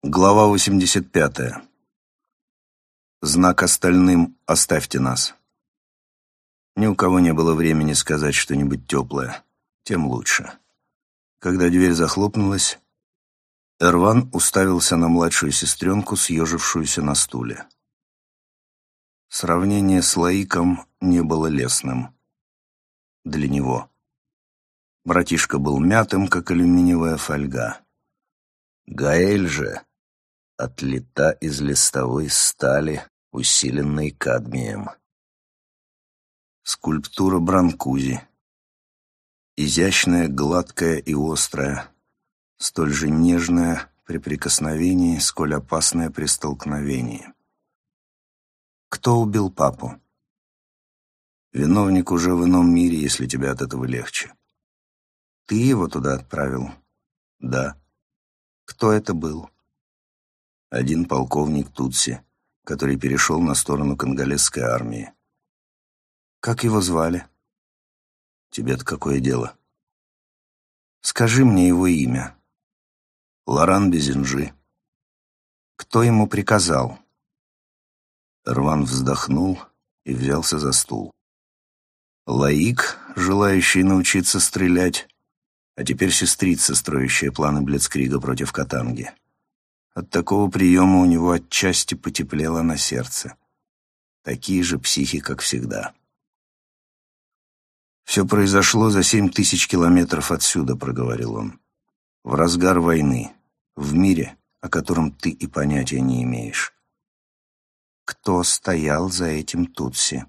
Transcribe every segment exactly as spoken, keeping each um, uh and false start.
Глава восемьдесят пятая. Знак остальным «Оставьте нас». Ни у кого не было времени сказать что-нибудь теплое, тем лучше. Когда дверь захлопнулась, Эрван уставился на младшую сестренку, съежившуюся на стуле. Сравнение с Лаиком не было лестным. Для него. Братишка был мятым, как алюминиевая фольга. Гаэль же отлита из листовой стали, усиленной кадмием. Скульптура Бранкузи. Изящная, гладкая и острая, столь же нежная при прикосновении, сколь опасная при столкновении. Кто убил папу? Виновник уже в ином мире, если тебе от этого легче. Ты его туда отправил? Да. Кто это был? Один полковник Тутси, который перешел на сторону конголезской армии. Как его звали? Тебе-то какое дело? Скажи мне его имя. Лоран Безенжи. Кто ему приказал? Эрван вздохнул и взялся за стул. Лаик, желающий научиться стрелять, а теперь сестрица, строящая планы Блицкрига против Катанги. От такого приема у него отчасти потеплело на сердце. Такие же психи, как всегда. «Все произошло за семь тысяч километров отсюда», — проговорил он. «В разгар войны, в мире, о котором ты и понятия не имеешь». Кто стоял за этим Тутси?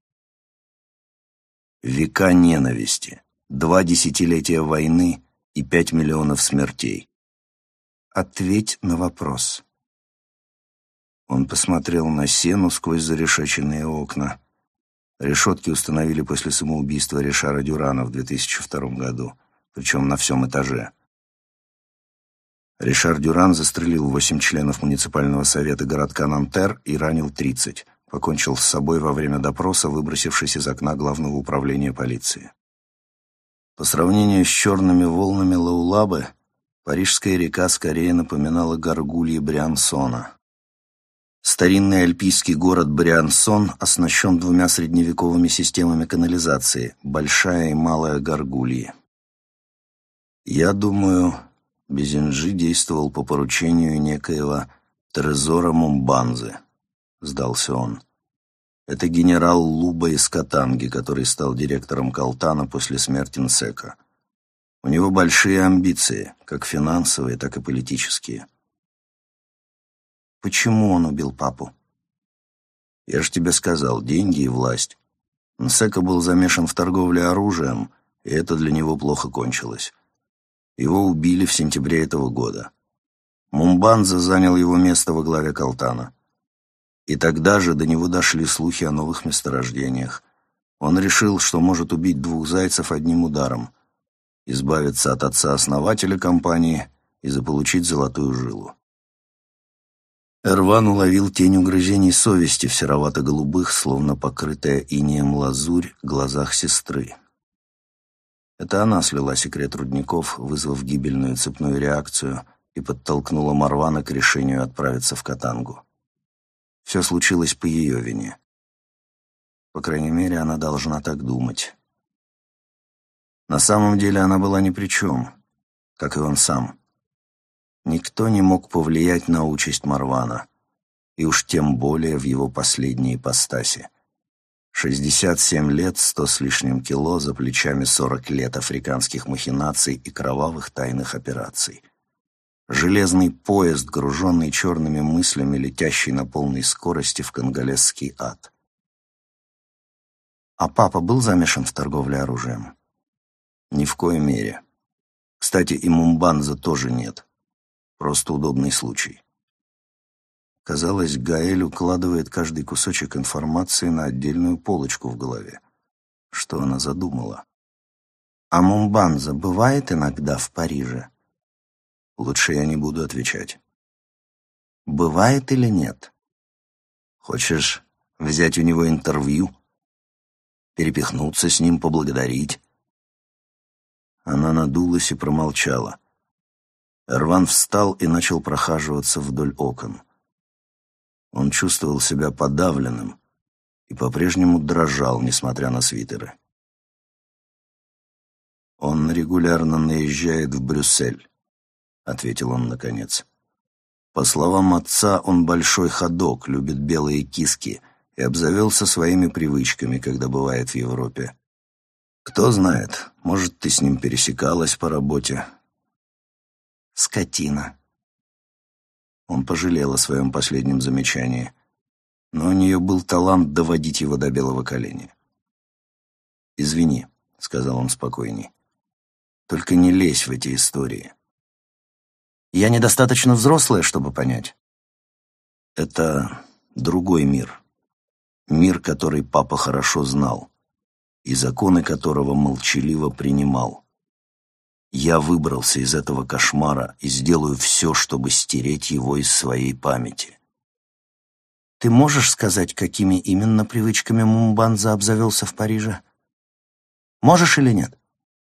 Века ненависти, два десятилетия войны и пять миллионов смертей. Ответь на вопрос. Он посмотрел на сену сквозь зарешеченные окна. Решетки установили после самоубийства Ришара Дюрана в две тысячи втором году, причем на всем этаже. Ришар Дюран застрелил восемь членов муниципального совета городка Нантер и ранил тридцать. Покончил с собой во время допроса, выбросившись из окна главного управления полиции. По сравнению с черными волнами Лаулабы, парижская река скорее напоминала горгульи Бриансона. Старинный альпийский город Бриансон оснащен двумя средневековыми системами канализации – Большая и Малая Горгульи. Я думаю, Безенжи действовал по поручению некоего Трезора Мумбанзы, сдался он. Это генерал Луба из Катанги, который стал директором Калтана после смерти Нсека. У него большие амбиции, как финансовые, так и политические. Почему он убил папу? Я же тебе сказал, деньги и власть. Нсека был замешан в торговле оружием, и это для него плохо кончилось. Его убили в сентябре этого года. Мумбанза занял его место во главе Калтана. И тогда же до него дошли слухи о новых месторождениях. Он решил, что может убить двух зайцев одним ударом, избавиться от отца-основателя компании и заполучить золотую жилу. Эрван уловил тень угрызений совести в серовато-голубых, словно покрытая инеем лазурь, глазах сестры. Это она слила секрет рудников, вызвав гибельную цепную реакцию, и подтолкнула Марвана к решению отправиться в Катангу. Все случилось по ее вине. По крайней мере, она должна так думать. На самом деле она была ни при чем, как и он сам. Никто не мог повлиять на участь Марвана, и уж тем более в его последней ипостаси. шестьдесят семь лет, сто с лишним кило, за плечами сорок лет африканских махинаций и кровавых тайных операций. Железный поезд, груженный черными мыслями, летящий на полной скорости в конголезский ад. А папа был замешан в торговле оружием? Ни в коей мере. Кстати, и Мумбанза тоже нет. Просто удобный случай. Казалось, Гаэль укладывает каждый кусочек информации на отдельную полочку в голове. Что она задумала? А Мумбанза бывает иногда в Париже? Лучше я не буду отвечать. Бывает или нет? Хочешь взять у него интервью? Перепихнуться с ним, поблагодарить? Она надулась и промолчала. Эрван встал и начал прохаживаться вдоль окон. Он чувствовал себя подавленным и по-прежнему дрожал, несмотря на свитеры. «Он регулярно наезжает в Брюссель», — ответил он наконец. «По словам отца, он большой ходок, любит белые киски и обзавелся своими привычками, когда бывает в Европе. Кто знает, может, ты с ним пересекалась по работе». «Скотина». Он пожалел о своем последнем замечании, но у нее был талант доводить его до белого коленя. «Извини», — сказал он спокойней, — «только не лезь в эти истории». «Я недостаточно взрослая, чтобы понять». «Это другой мир. Мир, который папа хорошо знал, и законы которого молчаливо принимал. Я выбрался из этого кошмара и сделаю все, чтобы стереть его из своей памяти». «Ты можешь сказать, какими именно привычками Мумбанза обзавелся в Париже? Можешь или нет?»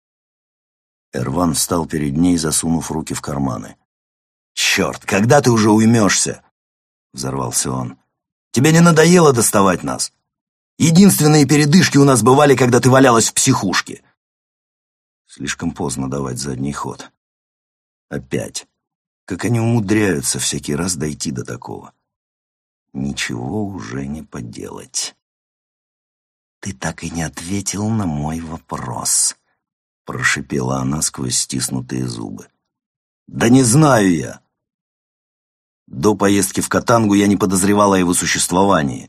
Эрван встал перед ней, засунув руки в карманы. «Черт, когда ты уже уймешься?» — взорвался он. «Тебе не надоело доставать нас? Единственные передышки у нас бывали, когда ты валялась в психушке». Слишком поздно давать задний ход. Опять. Как они умудряются всякий раз дойти до такого. Ничего уже не поделать. «Ты так и не ответил на мой вопрос», — прошипела она сквозь стиснутые зубы. «Да не знаю я. До поездки в Катангу я не подозревал о его существовании».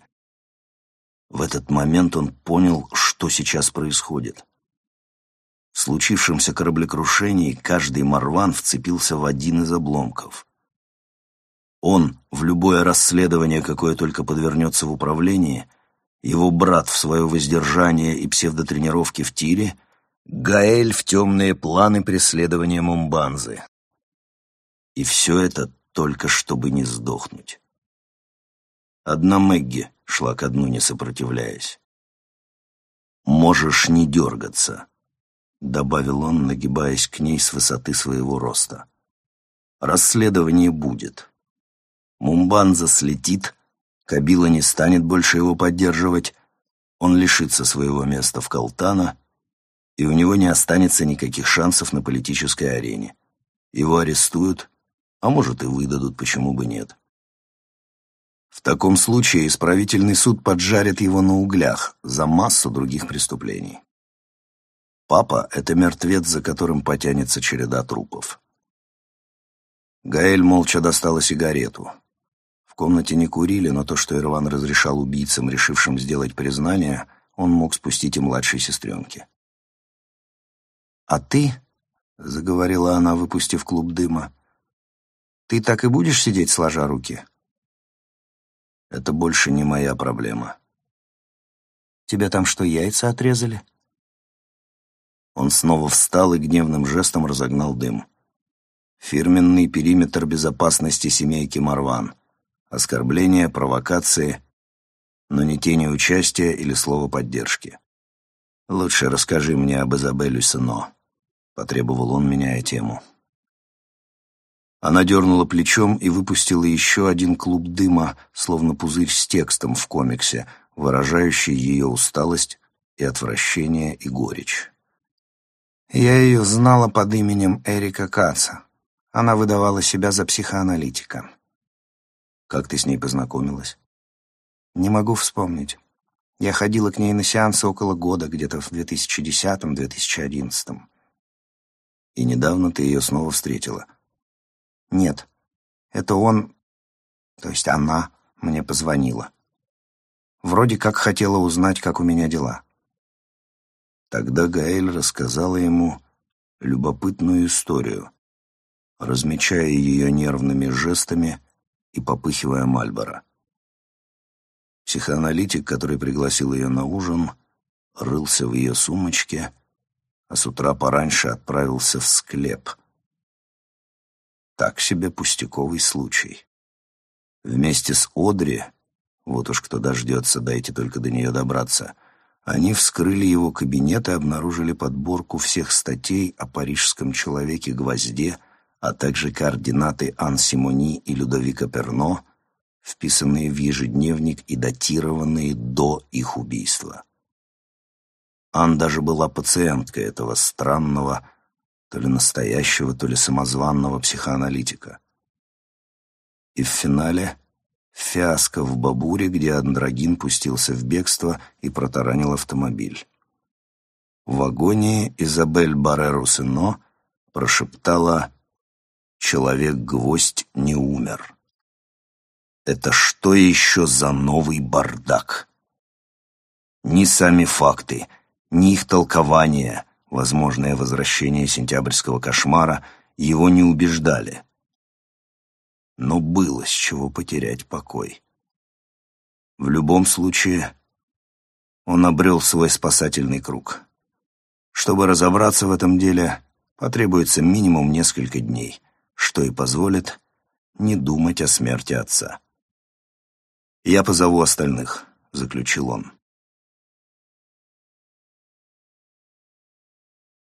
В этот момент он понял, что сейчас происходит. В случившемся кораблекрушении каждый Марван вцепился в один из обломков. Он в любое расследование, какое только подвернется в управлении, его брат в свое воздержание и псевдотренировки в тире, Гаэль в темные планы преследования Мумбанзы. И все это только чтобы не сдохнуть. Одна Мэгги шла ко дну, не сопротивляясь. «Можешь не дергаться», — добавил он, нагибаясь к ней с высоты своего роста. «Расследование будет. Мумбанза слетит, Кабила не станет больше его поддерживать, он лишится своего места в Калтана, и у него не останется никаких шансов на политической арене. Его арестуют, а может и выдадут, почему бы нет. В таком случае исправительный суд поджарит его на углях за массу других преступлений. Папа — это мертвец, за которым потянется череда трупов». Гаэль молча достала сигарету. В комнате не курили, но то, что Эрван разрешал убийцам, решившим сделать признание, он мог спустить и младшей сестренке. «А ты, — заговорила она, выпустив клуб дыма, — ты так и будешь сидеть сложа руки?» «Это больше не моя проблема». «Тебя там что, яйца отрезали?» Он снова встал и гневным жестом разогнал дым. Фирменный периметр безопасности семейки Марван. Оскорбления, провокации, но ни тени участия или слова поддержки. «Лучше расскажи мне об Изабель Сено», — потребовал он, меняя тему. Она дернула плечом и выпустила еще один клуб дыма, словно пузырь с текстом в комиксе, выражающий ее усталость и отвращение и горечь. «Я ее знала под именем Эрика Каца. Она выдавала себя за психоаналитика». «Как ты с ней познакомилась?» «Не могу вспомнить. Я ходила к ней на сеансы около года, где-то в две тысячи десятом — две тысячи одиннадцатом. «И недавно ты ее снова встретила?» «Нет. Это он, то есть она, мне позвонила. Вроде как хотела узнать, как у меня дела». Тогда Гаэль рассказала ему любопытную историю, размечая ее нервными жестами и попыхивая Мальборо. Психоаналитик, который пригласил ее на ужин, рылся в ее сумочке, а с утра пораньше отправился в склеп. Так себе пустяковый случай. Вместе с Одри, вот уж кто дождется, дайте только до нее добраться, они вскрыли его кабинет и обнаружили подборку всех статей о парижском человеке-гвозде, а также координаты Ан Симони и Людовика Перно, вписанные в ежедневник и датированные до их убийства. Ан даже была пациенткой этого странного, то ли настоящего, то ли самозванного психоаналитика. И в финале фиаско в Бабуре, где андрогин пустился в бегство и протаранил автомобиль. В агонии Изабель Барреру-Сено прошептала: «Человек-гвоздь не умер». Это что еще за новый бардак? Ни сами факты, ни их толкование, возможное возвращение сентябрьского кошмара, его не убеждали. Но было с чего потерять покой. В любом случае, он обрел свой спасательный круг. Чтобы разобраться в этом деле, потребуется минимум несколько дней, что и позволит не думать о смерти отца. «Я позову остальных», — заключил он.